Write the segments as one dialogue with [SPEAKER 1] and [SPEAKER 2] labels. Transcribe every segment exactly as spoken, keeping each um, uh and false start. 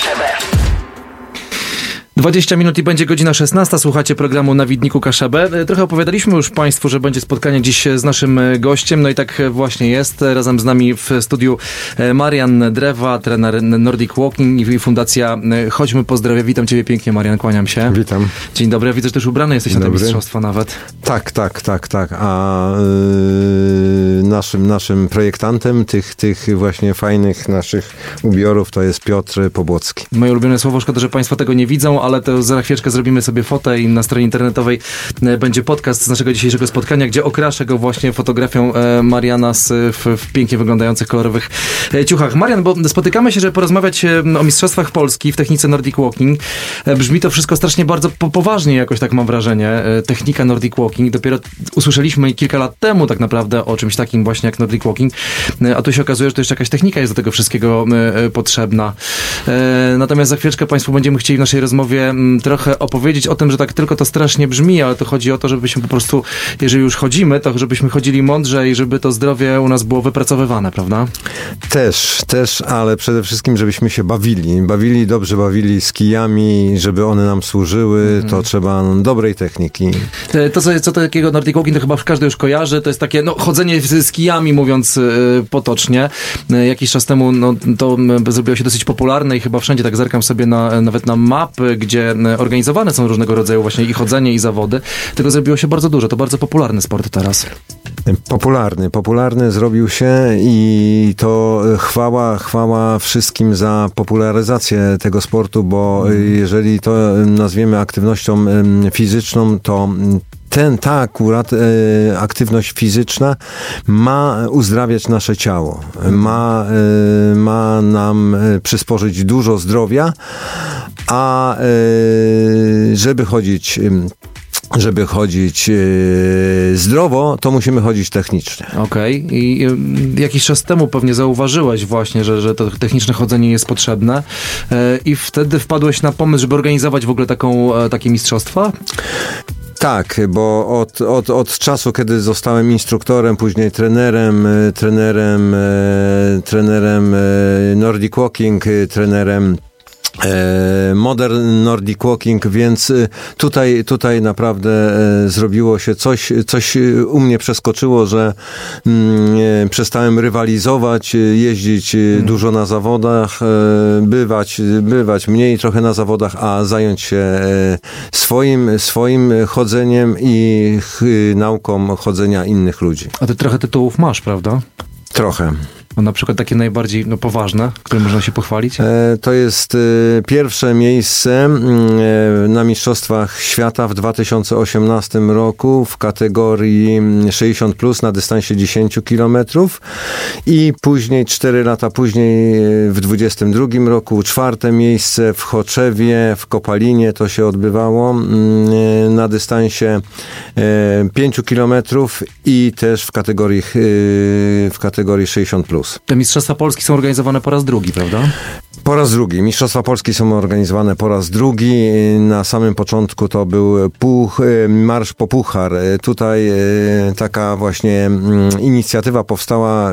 [SPEAKER 1] K S Z.
[SPEAKER 2] dwadzieścia minut i będzie godzina szesnasta. Słuchacie programu Na Widniku K S Z. Trochę opowiadaliśmy już Państwu, że będzie spotkanie dziś z naszym gościem. No i tak właśnie jest. Razem z nami w studiu Marian Drewa, trener Nordic Walking i Fundacja Chodźmy po zdrowie. Witam Ciebie pięknie, Marian, kłaniam się.
[SPEAKER 3] Witam.
[SPEAKER 2] Dzień dobry. Widzę, że też ubrany jesteś
[SPEAKER 3] Dzień
[SPEAKER 2] na te
[SPEAKER 3] dobry.
[SPEAKER 2] mistrzostwa nawet.
[SPEAKER 3] Tak, tak, tak, tak. A yy, naszym, naszym projektantem tych, tych właśnie fajnych naszych ubiorów to jest Piotr Pobłocki.
[SPEAKER 2] Moje ulubione słowo, szkoda, że Państwo tego nie widzą, ale to za chwileczkę zrobimy sobie fotę i na stronie internetowej będzie podcast z naszego dzisiejszego spotkania, gdzie okraszę go właśnie fotografią Mariana z, w, w pięknie wyglądających, kolorowych ciuchach. Marian, bo spotykamy się, żeby porozmawiać o Mistrzostwach Polski w technice Nordic Walking. Brzmi to wszystko strasznie bardzo po, poważnie, jakoś tak mam wrażenie. Technika Nordic Walking. Dopiero usłyszeliśmy kilka lat temu tak naprawdę o czymś takim właśnie jak Nordic Walking, a tu się okazuje, że to jeszcze jakaś technika jest do tego wszystkiego potrzebna. Natomiast za chwileczkę Państwu będziemy chcieli w naszej rozmowie trochę opowiedzieć o tym, że tak tylko to strasznie brzmi, ale to chodzi o to, żebyśmy po prostu, jeżeli już chodzimy, to żebyśmy chodzili mądrze i żeby to zdrowie u nas było wypracowywane, prawda?
[SPEAKER 3] Też, też, ale przede wszystkim, żebyśmy się bawili. Bawili, dobrze bawili z kijami, żeby one nam służyły, mm. to trzeba dobrej techniki.
[SPEAKER 2] To, co, co takiego Nordic Walking, to chyba każdy już kojarzy, to jest takie, no, chodzenie z, z kijami, mówiąc yy, potocznie. Yy, jakiś czas temu, no, to yy, zrobiło się dosyć popularne i chyba wszędzie tak zerkam sobie na, nawet na mapy, gdzie organizowane są różnego rodzaju właśnie i chodzenie, i zawody. Tego zrobiło się bardzo dużo. To bardzo popularny sport teraz.
[SPEAKER 3] Popularny, popularny zrobił się i to chwała, chwała wszystkim za popularyzację tego sportu, bo jeżeli to nazwiemy aktywnością fizyczną, to ten, ta akurat e, aktywność fizyczna ma uzdrawiać nasze ciało, ma, e, ma nam e, przysporzyć dużo zdrowia, a e, żeby chodzić Żeby chodzić yy, zdrowo, to musimy chodzić technicznie.
[SPEAKER 2] Okej. Okay. I y, jakiś czas temu pewnie zauważyłeś właśnie, że, że to techniczne chodzenie jest potrzebne yy, i wtedy wpadłeś na pomysł, żeby organizować w ogóle taką, e, takie mistrzostwa?
[SPEAKER 3] Tak, bo od, od, od czasu, kiedy zostałem instruktorem, później trenerem, trenerem, trenerem Nordic Walking, trenerem Modern Nordic Walking, więc tutaj, tutaj naprawdę zrobiło się coś, coś u mnie przeskoczyło, że mm, przestałem rywalizować, jeździć hmm. dużo na zawodach, bywać, bywać mniej trochę na zawodach, a zająć się swoim, swoim chodzeniem i nauką chodzenia innych ludzi.
[SPEAKER 2] A ty trochę tytułów masz, prawda?
[SPEAKER 3] Trochę.
[SPEAKER 2] No, na przykład takie najbardziej no, poważne, które można się pochwalić?
[SPEAKER 3] E, to jest e, pierwsze miejsce e, na Mistrzostwach Świata w dwa tysiące osiemnastym roku w kategorii sześćdziesiąt plus na dystansie dziesięć kilometrów i później, cztery lata później w dwudziestym drugim roku czwarte miejsce w Choczewie, w Kopalinie to się odbywało e, na dystansie e, pięć kilometrów i też w kategorii, e, w kategorii sześćdziesiąt plus.
[SPEAKER 2] Te Mistrzostwa Polski są organizowane po raz drugi, prawda?
[SPEAKER 3] Po raz drugi. Mistrzostwa Polski są organizowane po raz drugi. Na samym początku to był puch, marsz po puchar. Tutaj taka właśnie inicjatywa powstała,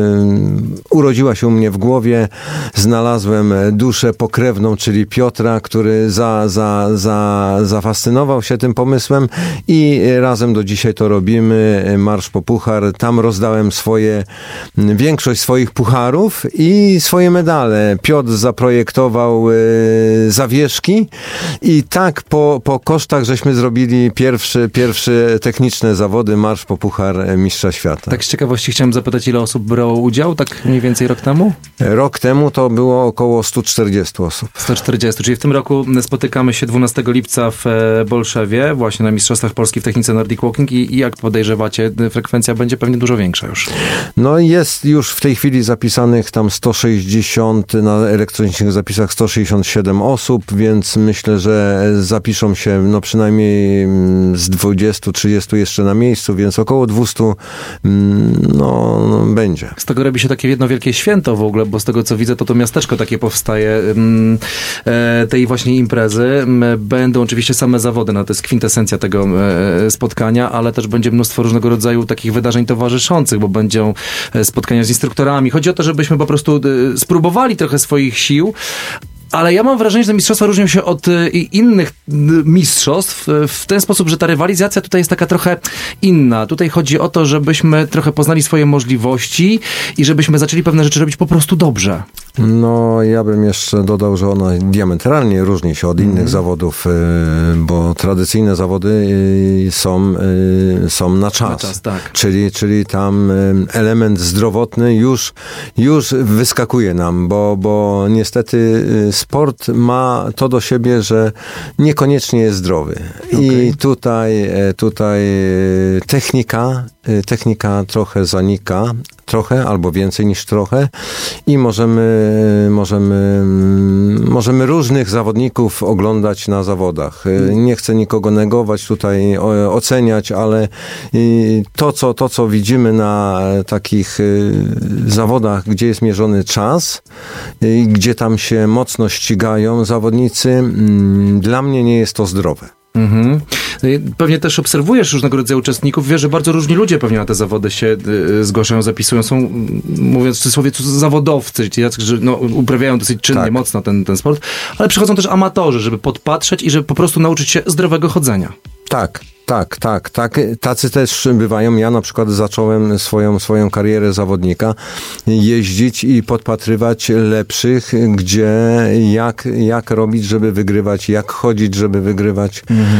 [SPEAKER 3] urodziła się u mnie w głowie. Znalazłem duszę pokrewną, czyli Piotra, który za, za, za, zafascynował się tym pomysłem i razem do dzisiaj to robimy. Marsz po puchar. Tam rozdałem swoje, większość swoich pucharów i swoje medale. Piotr zaprojektował y, zawieszki i tak po, po kosztach żeśmy zrobili pierwszy, pierwszy techniczne zawody, marsz po puchar Mistrza Świata.
[SPEAKER 2] Tak z ciekawości chciałem zapytać, ile osób brało udział, tak mniej więcej rok temu?
[SPEAKER 3] Rok temu to było około sto czterdzieści osób.
[SPEAKER 2] sto czterdzieści, czyli w tym roku spotykamy się dwunastego lipca w Bolszewie, właśnie na Mistrzostwach Polski w technice Nordic Walking i, i jak podejrzewacie, frekwencja będzie pewnie dużo większa już.
[SPEAKER 3] No jest już w tej chwili zapisanych tam sto sześćdziesiąt, na elektronicznych zapisach sto sześćdziesiąt siedem osób, więc myślę, że zapiszą się no przynajmniej z dwudziestu trzydziestu jeszcze na miejscu, więc około dwieście no, no będzie.
[SPEAKER 2] Z tego robi się takie jedno wielkie święto w ogóle, bo z tego co widzę, to to miasteczko takie powstaje e, tej właśnie imprezy. Będą oczywiście same zawody, no to jest kwintesencja tego e, spotkania, ale też będzie mnóstwo różnego rodzaju takich wydarzeń towarzyszących, bo będą spotkania z instruktorami. Chodzi o to, żebyśmy po prostu spróbowali trochę swoich sił, ale ja mam wrażenie, że te mistrzostwa różnią się od y, innych y, mistrzostw y, w ten sposób, że ta rywalizacja tutaj jest taka trochę inna. Tutaj chodzi o to, żebyśmy trochę poznali swoje możliwości i żebyśmy zaczęli pewne rzeczy robić po prostu dobrze.
[SPEAKER 3] No, ja bym jeszcze dodał, że ona diametralnie różni się od innych mm. zawodów, bo tradycyjne zawody są, są na czas. Na czas, tak. Czyli, czyli tam element zdrowotny już, już wyskakuje nam, bo, bo niestety sport ma to do siebie, że niekoniecznie jest zdrowy. Okay. I tutaj, tutaj technika, technika trochę zanika, trochę albo więcej niż trochę i możemy, możemy, możemy różnych zawodników oglądać na zawodach. Nie chcę nikogo negować, tutaj oceniać, ale to, co, to, co widzimy na takich zawodach, gdzie jest mierzony czas, gdzie tam się mocno ścigają zawodnicy, dla mnie nie jest to zdrowe.
[SPEAKER 2] Mhm. Pewnie też obserwujesz różnego rodzaju uczestników, wiesz, że bardzo różni ludzie pewnie na te zawody się y, zgłaszają, zapisują. Są, mówiąc w cudzysłowie, zawodowcy, ci jacy, że no, uprawiają dosyć czynnie, tak. mocno ten, ten sport, ale przychodzą też amatorzy, żeby podpatrzeć i żeby po prostu nauczyć się zdrowego chodzenia.
[SPEAKER 3] Tak. Tak, tak, tak. Tacy też bywają. Ja na przykład zacząłem swoją, swoją karierę zawodnika jeździć i podpatrywać lepszych, gdzie, jak, jak robić, żeby wygrywać, jak chodzić, żeby wygrywać.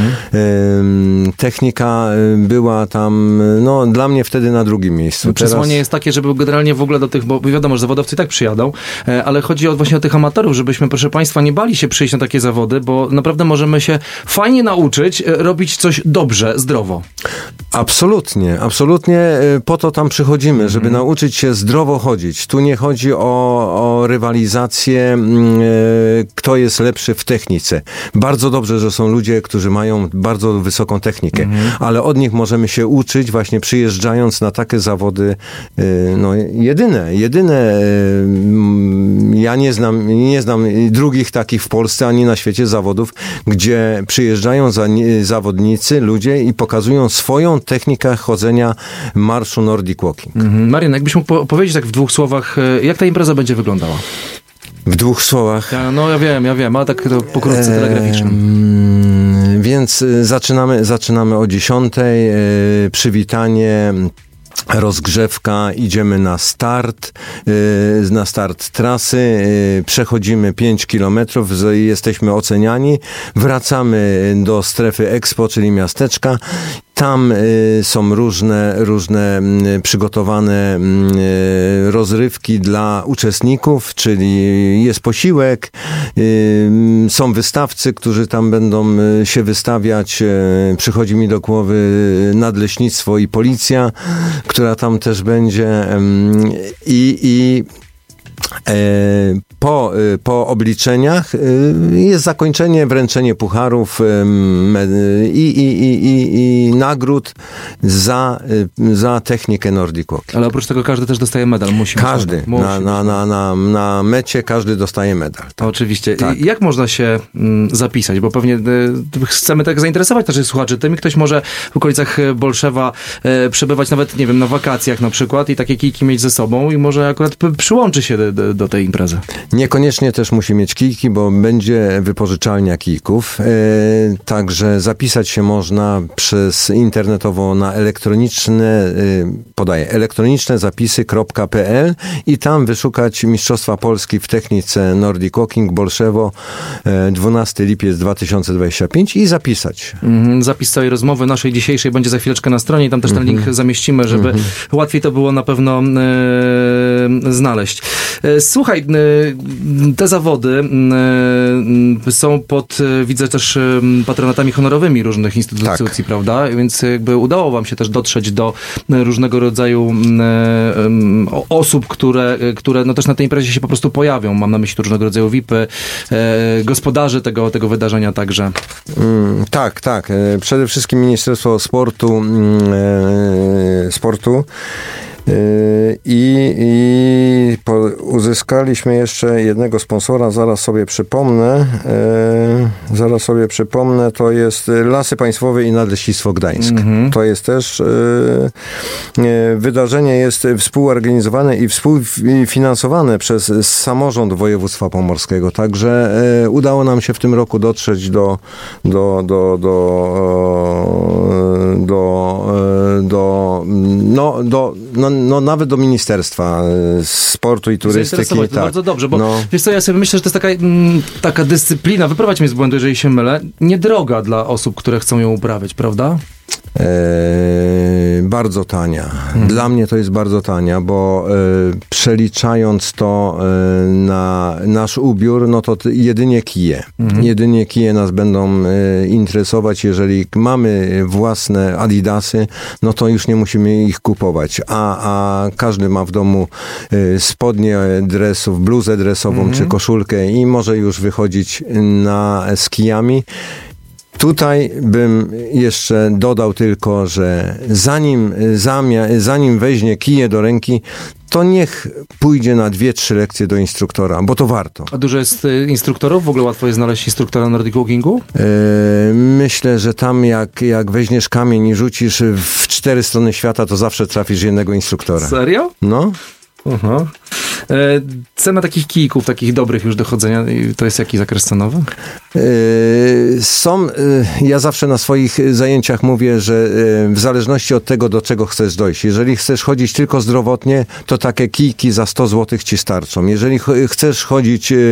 [SPEAKER 3] Mhm. Technika była tam, no dla mnie wtedy na drugim miejscu.
[SPEAKER 2] Przesłanie Teraz... jest takie, żeby generalnie w ogóle do tych, bo wiadomo, że zawodowcy i tak przyjadą, ale chodzi o, właśnie o tych amatorów, żebyśmy, proszę Państwa, nie bali się przyjść na takie zawody, bo naprawdę możemy się fajnie nauczyć robić coś dobrze. Zdrowo.
[SPEAKER 3] Absolutnie, absolutnie po to tam przychodzimy, żeby mm. nauczyć się zdrowo chodzić. Tu nie chodzi o, o rywalizację, kto jest lepszy w technice. Bardzo dobrze, że są ludzie, którzy mają bardzo wysoką technikę, mm. ale od nich możemy się uczyć właśnie przyjeżdżając na takie zawody, no jedyne, jedyne, ja nie znam, nie znam drugich takich w Polsce ani na świecie zawodów, gdzie przyjeżdżają za, zawodnicy, ludzie i pokazują swoją technikę chodzenia marszu Nordic Walking.
[SPEAKER 2] Mhm. Marian, jakbyś mógł powiedzieć tak w dwóch słowach, jak ta impreza będzie wyglądała?
[SPEAKER 3] W dwóch słowach?
[SPEAKER 2] Ja, no ja wiem, ja wiem, ale tak to pokrótce eee, telegraficznym.
[SPEAKER 3] Więc zaczynamy, zaczynamy o dziesiątej. E, przywitanie, rozgrzewka, idziemy na start, yy, na start trasy, yy, przechodzimy pięć kilometrów, jesteśmy oceniani, wracamy do strefy Expo, czyli miasteczka. Tam y, są różne, różne y, przygotowane y, rozrywki dla uczestników, czyli jest posiłek, y, są wystawcy, którzy tam będą y, się wystawiać. Y, przychodzi mi do głowy nadleśnictwo i policja, która tam też będzie i, i Po, po obliczeniach jest zakończenie, wręczenie pucharów i, i, i, i, i nagród za, za technikę Nordic Walking.
[SPEAKER 2] Ale oprócz tego każdy też dostaje medal. Musi
[SPEAKER 3] każdy. Musi. Na, na, na, na, na mecie każdy dostaje medal.
[SPEAKER 2] Tak. Oczywiście. Tak. Jak można się zapisać? Bo pewnie chcemy tak zainteresować naszych słuchaczy. Tym ktoś może w okolicach Bolszewa przebywać nawet, nie wiem, na wakacjach na przykład i takie kijki mieć ze sobą i może akurat przyłączy się do, do, do tej imprezy.
[SPEAKER 3] Niekoniecznie też musi mieć kijki, bo będzie wypożyczalnia kijków. E, także zapisać się można przez internetowo na elektroniczne, e, podaję, elektroniczne zapisy kropka p l i tam wyszukać Mistrzostwa Polski w technice Nordic Walking Bolszewo e, dwunastego lipca dwa tysiące dwudziestego piątego i zapisać się.
[SPEAKER 2] Mm, zapis całej rozmowy naszej dzisiejszej będzie za chwileczkę na stronie i tam też ten mm-hmm. link zamieścimy, żeby mm-hmm. łatwiej to było na pewno e, znaleźć. E, słuchaj, te zawody są pod, widzę też, patronatami honorowymi różnych instytucji, tak. prawda? Więc jakby udało wam się też dotrzeć do różnego rodzaju osób, które, które no też na tej imprezie się po prostu pojawią. Mam na myśli różnego rodzaju V I P-y, gospodarzy tego, tego wydarzenia także.
[SPEAKER 3] Mm, tak, tak. Przede wszystkim Ministerstwo Sportu, sportu I, i po, uzyskaliśmy jeszcze jednego sponsora, zaraz sobie przypomnę, yy, zaraz sobie przypomnę, to jest Lasy Państwowe i Nadleśnictwo Gdańsk. Mm-hmm. To jest też yy, yy, wydarzenie jest współorganizowane i współfinansowane przez samorząd województwa pomorskiego, także yy, udało nam się w tym roku dotrzeć do do, do, do, do, do, no, do no, no, nawet do Ministerstwa Sportu i Turystyki.
[SPEAKER 2] Tak. Bardzo dobrze, bo no. wiesz co, ja sobie myślę, że to jest taka, m, taka dyscyplina, wyprowadź mnie z błędu, jeżeli się mylę, niedroga dla osób, które chcą ją uprawiać, prawda?
[SPEAKER 3] E, bardzo tania. Hmm. Dla mnie to jest bardzo tania, bo e, przeliczając to e, na nasz ubiór, no to t- jedynie kije. Hmm. Jedynie kije nas będą e, interesować. Jeżeli mamy własne Adidasy, no to już nie musimy ich kupować. A, a każdy ma w domu e, spodnie dresów, bluzę dresową hmm. czy koszulkę i może już wychodzić na, z kijami. Tutaj bym jeszcze dodał tylko, że zanim, zamia- zanim weźmie kije do ręki, to niech pójdzie na dwie, trzy lekcje do instruktora, bo to warto.
[SPEAKER 2] A dużo jest y, instruktorów? W ogóle łatwo jest znaleźć instruktora Nordic Walkingu?
[SPEAKER 3] Yy, myślę, że tam jak, jak weźmiesz kamień i rzucisz w cztery strony świata, to zawsze trafisz jednego instruktora.
[SPEAKER 2] Serio?
[SPEAKER 3] No.
[SPEAKER 2] Aha. E, cena takich kijków, takich dobrych już do chodzenia, to jest jaki zakres cenowy?
[SPEAKER 3] E, są, e, ja zawsze na swoich zajęciach mówię, że e, w zależności od tego, do czego chcesz dojść. Jeżeli chcesz chodzić tylko zdrowotnie, to takie kijki za sto złotych ci starczą. Jeżeli ch- chcesz chodzić e,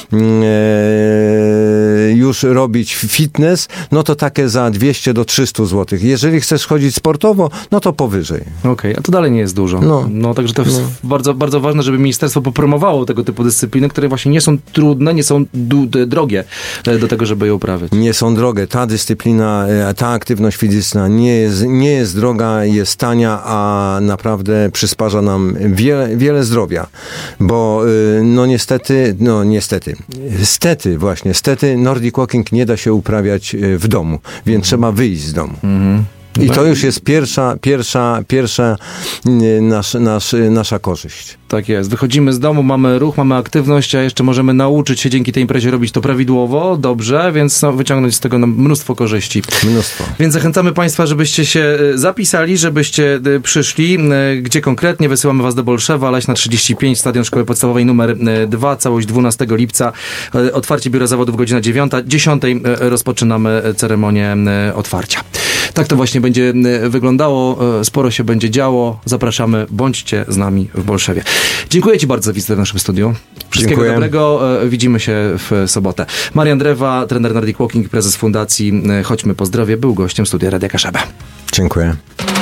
[SPEAKER 3] e, już robić fitness, no to takie za dwieście do trzystu złotych. Jeżeli chcesz chodzić sportowo, no to powyżej.
[SPEAKER 2] Okej, okay, a to dalej nie jest dużo. No, no także to jest no. bardzo, bardzo ważne, żeby ministerstwo popromowało tego typu dyscypliny, które właśnie nie są trudne, nie są du- drogie do tego, żeby je uprawiać.
[SPEAKER 3] Nie są drogie. Ta dyscyplina, ta aktywność fizyczna nie jest, nie jest droga, jest tania, a naprawdę przysparza nam wiele, wiele zdrowia. Bo no niestety, no niestety, stety właśnie, stety Nordic Walking nie da się uprawiać w domu, więc mhm. trzeba wyjść z domu. Mhm. I to już jest pierwsza, pierwsza, pierwsza nasz, nasz, nasza korzyść.
[SPEAKER 2] Tak jest. Wychodzimy z domu, mamy ruch, mamy aktywność, a jeszcze możemy nauczyć się dzięki tej imprezie robić to prawidłowo, dobrze, więc no, wyciągnąć z tego mnóstwo korzyści.
[SPEAKER 3] Mnóstwo.
[SPEAKER 2] Więc zachęcamy Państwa, żebyście się zapisali, żebyście przyszli. Gdzie konkretnie? Wysyłamy Was do Bolszewa, Leśna trzydzieści pięć, Stadion Szkoły Podstawowej numer dwa, całość dwunastego lipca. Otwarcie biura zawodów godzina dziewiąta. dziesiątej rozpoczynamy ceremonię otwarcia. Tak to właśnie będzie wyglądało, sporo się będzie działo. Zapraszamy, bądźcie z nami w Bolszewie. Dziękuję Ci bardzo za wizytę w naszym studiu. Wszystkiego Dziękuję. dobrego. Widzimy się w sobotę. Marian Drewa, trener Nordic Walking, prezes fundacji Chodźmy po zdrowie, był gościem studia Radia Kaszebę.
[SPEAKER 3] Dziękuję.